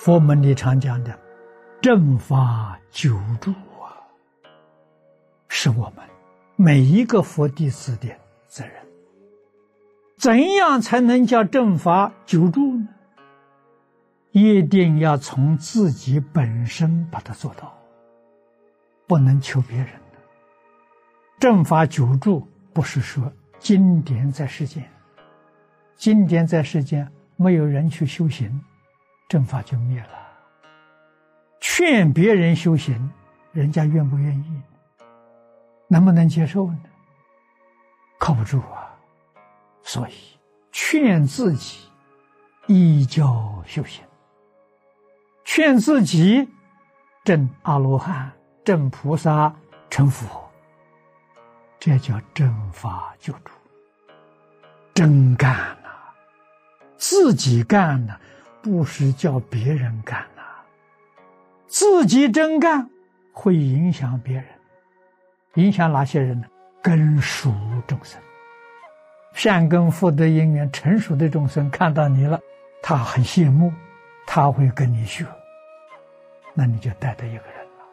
佛门里常讲的正法久住啊，是我们每一个佛弟子的责任。怎样才能叫正法久住呢？一定要从自己本身把它做到，不能求别人的。正法久住不是说经典在世间，经典在世间没有人去修行，正法就灭了。劝别人修行，人家愿不愿意？能不能接受呢？靠不住啊。所以劝自己依教修行，劝自己证阿罗汉、证菩萨、成佛，这叫正法久住。真干啊，自己干呢，不是叫别人干啊。自己真干会影响别人，影响哪些人呢？根熟众生，善根福德因缘成熟的众生看到你了，他很羡慕，他会跟你学，那你就带到一个人了。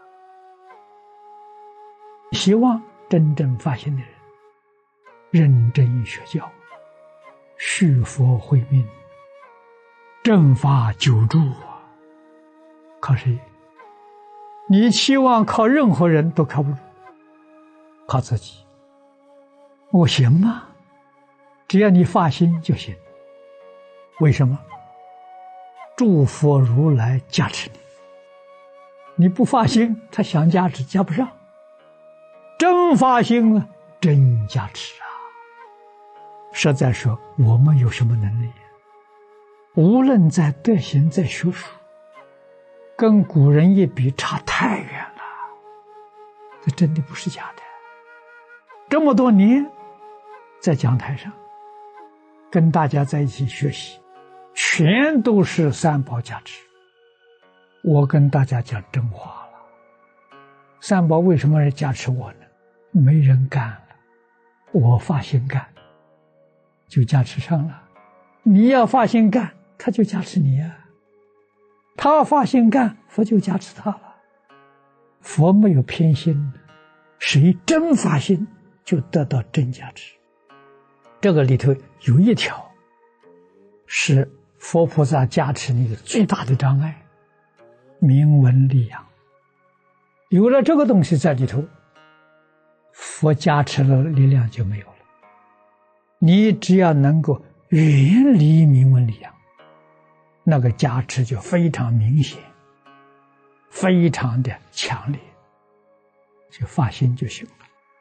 希望真正发心的人认真学教，续佛慧命，正法久住啊。靠谁？你期望靠任何人都靠不住，靠自己。我行吗？只要你发心就行。为什么？诸佛如来加持你，你不发心，他想加持加不上。真发心啊，真加持啊。实在说，我们有什么能力？无论在德行，在学术，跟古人一比差太远了。这真的不是假的。这么多年在讲台上跟大家在一起学习，全都是三宝加持。我跟大家讲真话了，三宝为什么来加持我呢？没人干了，我发心干，就加持上了。你要发心干，他就加持你啊。他发心干，佛就加持他了。佛没有偏心的，谁真发心就得到真加持。这个里头有一条是佛菩萨加持你的最大的障碍，名闻利养。有了这个东西在里头，佛加持的力量就没有了。你只要能够远离名闻利养，那个加持就非常明显，非常的强烈，就发心就行了。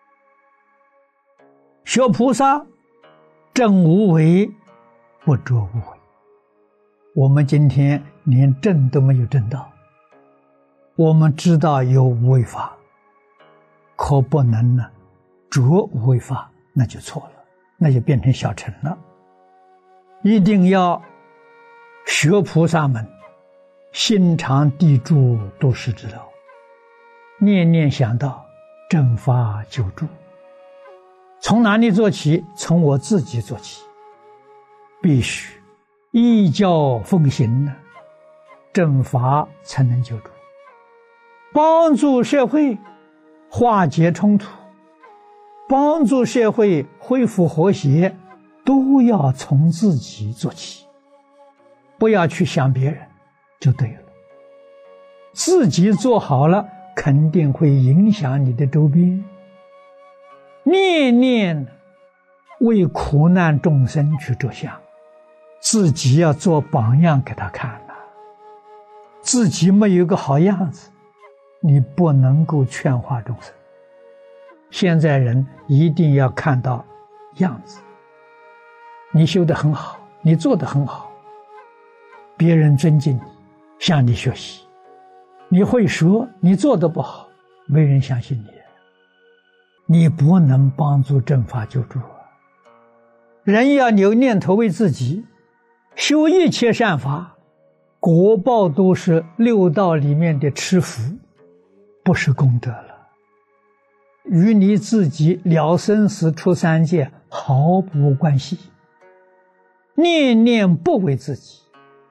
学菩萨证无为，不着无为。我们今天连证都没有证到，我们知道有无为法，可不能呢着无为法，那就错了，那就变成小乘了。一定要学菩萨们心常地住都是之道，念念想到正法久住。从哪里做起？从我自己做起，必须依教奉行呢，正法才能久住。帮助社会化解冲突，帮助社会恢复和谐，都要从自己做起，不要去想别人就对了。自己做好了，肯定会影响你的周边。念念为苦难众生去着想，自己要做榜样给他看啊。自己没有一个好样子，你不能够劝化众生。现在人一定要看到样子，你修得很好，你做得很好，别人尊敬你，向你学习。你会说，你做得不好，没人相信你，你不能帮助正法救助啊。人要有念头为自己，修一切善法，果报都是六道里面的吃福，不是功德了，与你自己了生死出三界毫无关系。念念不为自己，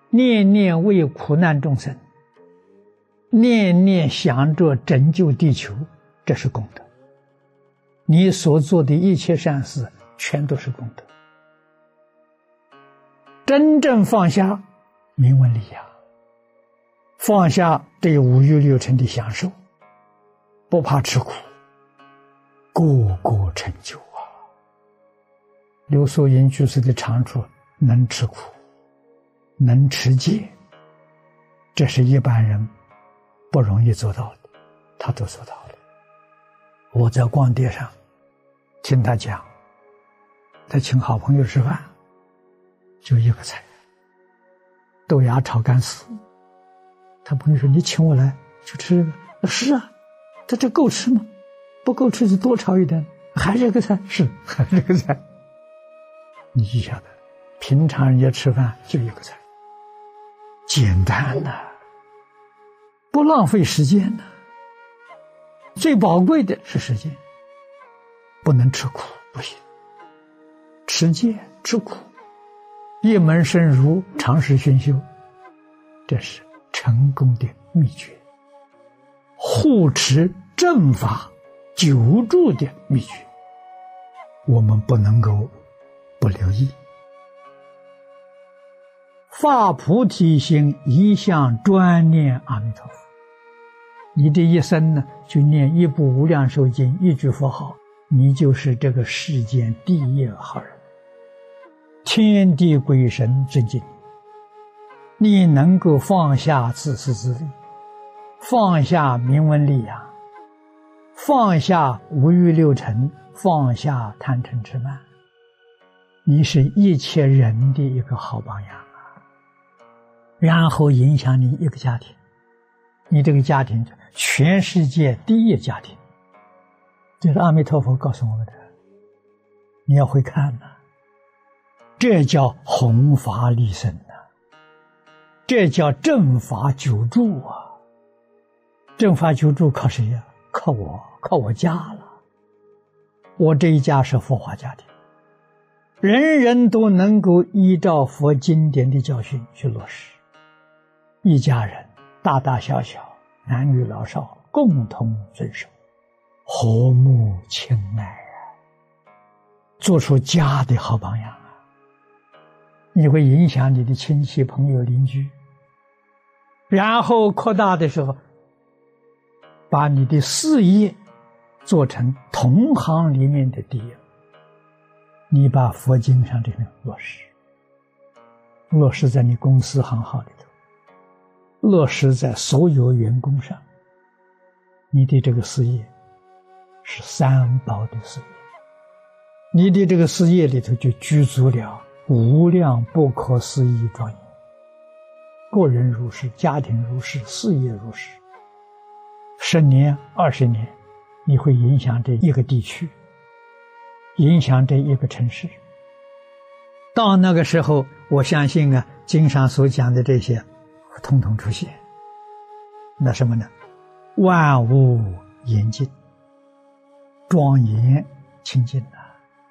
念念为苦难众生，念念想着拯救地球，这是功德。你所做的一切善事全都是功德。真正放下名闻利养，放下这五欲六尘的享受，不怕吃苦，个个成就啊！刘素云居士的长处，能吃苦，能持戒，这是一般人不容易做到的，他都做到了。我在光碟上听他讲，他请好朋友吃饭，就一个菜，豆芽炒干丝。他朋友说：“你请我来就吃这个。”是啊，他这够吃吗？不够吃就多炒一点，还是个菜，是还是个菜。你就晓得，平常人家吃饭就一个菜，简单呐，不浪费时间呐。最宝贵的是时间，不能吃苦不行，持戒吃苦，一门深入，长时熏修，这是成功的秘诀，护持正法久住的秘诀，我们不能够不留意。发菩提心，一向专念阿弥陀佛。你的一生呢，就念一部无量寿经，一句佛号，你就是这个世间第一好人，天地鬼神尊敬你。你能够放下自私自利，放下名闻利养，放下五欲六尘，放下贪嗔痴慢，你是一切人的一个好榜样啊！然后影响你一个家庭，你这个家庭全世界第一家庭，这是阿弥陀佛告诉我们的。你要会看呐，这叫弘法利生呐，这叫正法久住啊！正法久住靠谁呀？靠我，靠我家了。我这一家是佛法家庭，人人都能够依照佛经典的教训去落实，一家人大大小小，男女老少共同遵守，和睦亲爱啊，做出家的好榜样啊！你会影响你的亲戚朋友邻居，然后扩大的时候，把你的事业做成同行里面的第一，你把佛经上这个落实在你公司行号里头，落实在所有员工上，你的这个事业是三宝的事业，你的这个事业里头就具足了无量不可思议庄严。个人如是，家庭如是，事业如是，10年20年，你会影响这一个地区，影响这一个城市。到那个时候，我相信啊，经上所讲的这些统统出现。那什么呢？万物严净，庄严清净啊！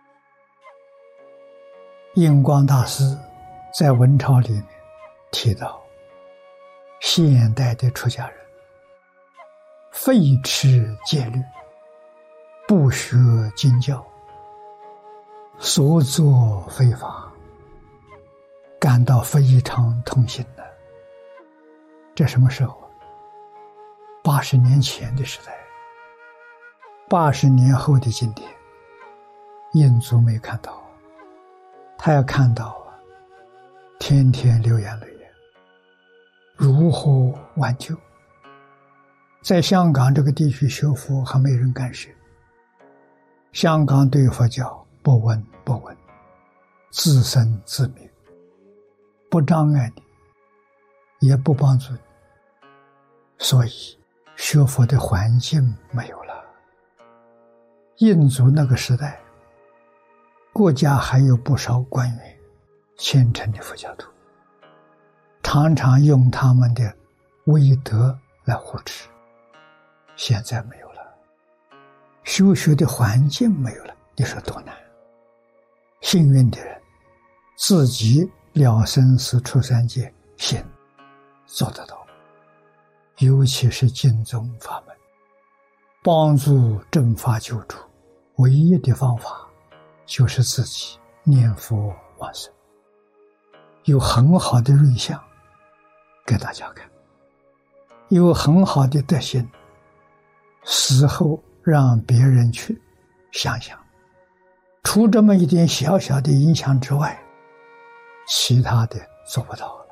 印光大师在文钞里面提到，现代的出家人废持戒律，不学经教，所作非法，感到非常痛心的。这什么时候？80年前的时代，80年后的今天，印祖没看到，他要看到天天流眼泪，如何挽救？在香港这个地区学佛还没人干涉，香港对佛教不闻不问，自生自灭，不障碍你，也不帮助你，所以学佛的环境没有了。印祖那个时代，国家还有不少官员虔诚的佛教徒，常常用他们的威德来护持。现在没有了，修学的环境没有了，你说多难？幸运的人自己了生死出三界， 心做得到。尤其是净宗法门，帮助正法救助，唯一的方法就是自己念佛往生。有很好的瑞相给大家看，有很好的德行，死后让别人去想想，除这么一点小小的影响之外，其他的做不到了。